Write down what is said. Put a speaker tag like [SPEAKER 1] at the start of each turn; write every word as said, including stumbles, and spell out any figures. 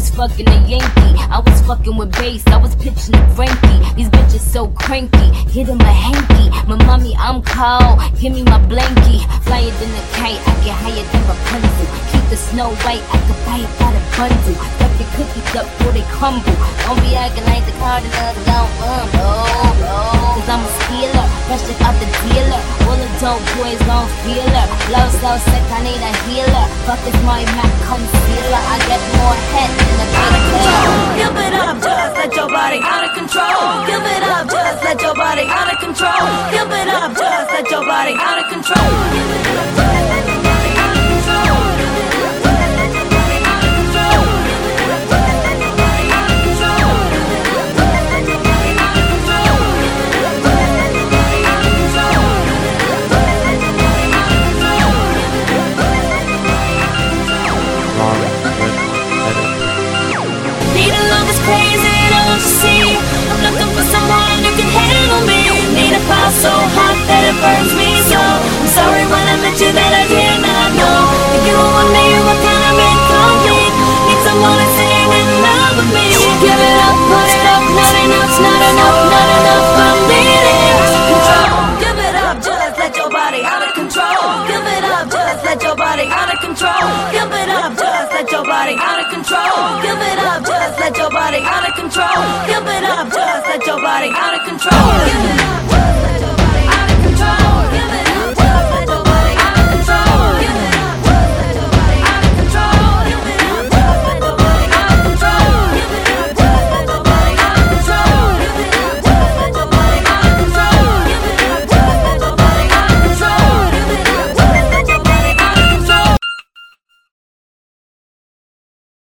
[SPEAKER 1] was fucking a Yankee. I was fucking with bass, I was pitching a Frankie. These bitches so cranky, hit him a hanky. My mommy, I'm cold, give me my blankie. Flyer than a kite, I get higher than Rapunzel. Keep the snow white, I could buy it by the bundle. Stuff your cookies up before they crumble. Don't be acting like the Cardinals don't rumble. Cause I'm a stealer, fresh it out the dealer. All the dope boys gon' feel her. Blow so sick, I need a healer. Fuck this my Mac concealer. I get more head than a big deal.
[SPEAKER 2] Give it up, just let your body out of control. Give it up, just let your body out of control. Give it up, just let your body out of control. Give it up, just let your body out of control.
[SPEAKER 3] Crazy, don't you see? I'm looking for someone who can handle me. Need a fire so hot that it burns me so. I'm sorry when I met you that I did not know that you and me were kind of incomplete. Need someone to sing in love with me. Give it up, put it up, not enough, not enough, not enough. I'm needing control.
[SPEAKER 2] Give it up, just let your body out of control. Give it up, just let your body out of control. Give it up, just let your body out of control. Give it up, just let your body out of control. Give it up, just let your body out of control. Give it